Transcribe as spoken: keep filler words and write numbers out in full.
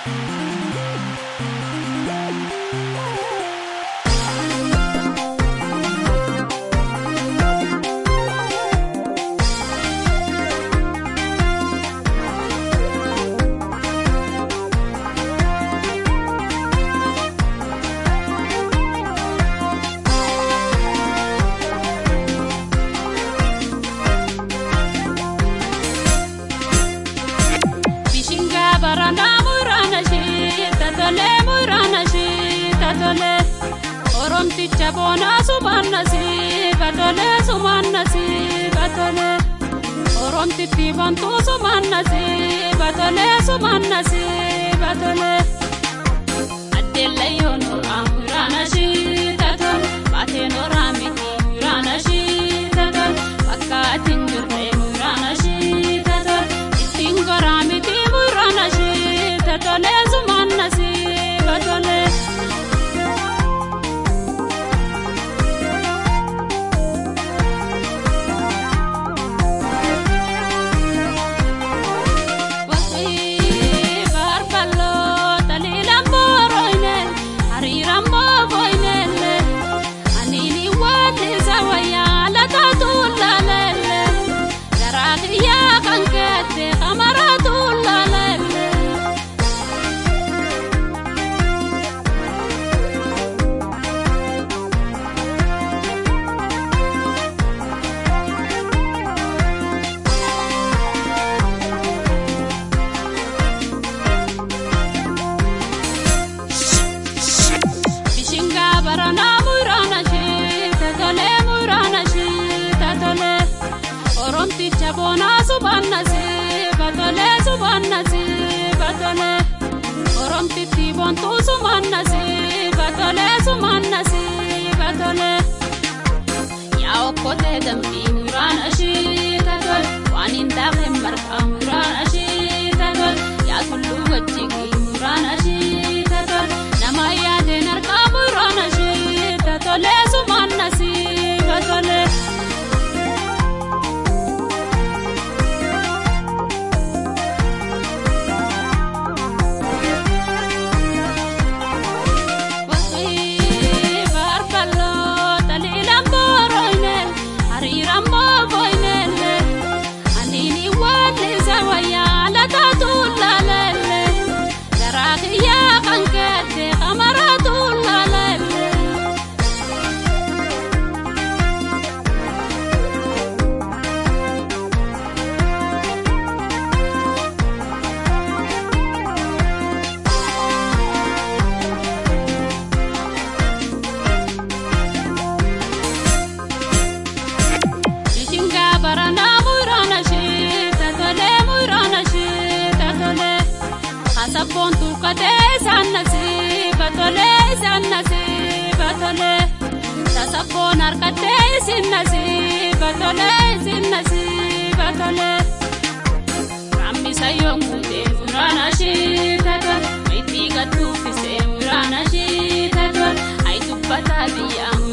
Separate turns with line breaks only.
Chabona sumanasi batole sumanasi batole Oronti tibantu sumanasi batole sumanasi batole Adelle yono amuranashi tatol bateno ramiti muranashi tatol akatin jurre muranashi tatol itingo ramiti muranashi tatole sumanasi batole Chabona subanasi batole subanasi batole Oronti tibontu sumanasi batole sumanasi batole Yao kote dambi muranashi tatol wanin dahem marka muranashi tatol Ya kullu wajjigi muranashi tatol Nama yade narka muranashi tatole sumanasi batole Sabontu kade sanasi batole sanasi batole Sasabonar kade sinasi batole sinasi batole Rambi sayongu de muranashi tatol Maiti gatu fise muranashi tatol Aitu bata biya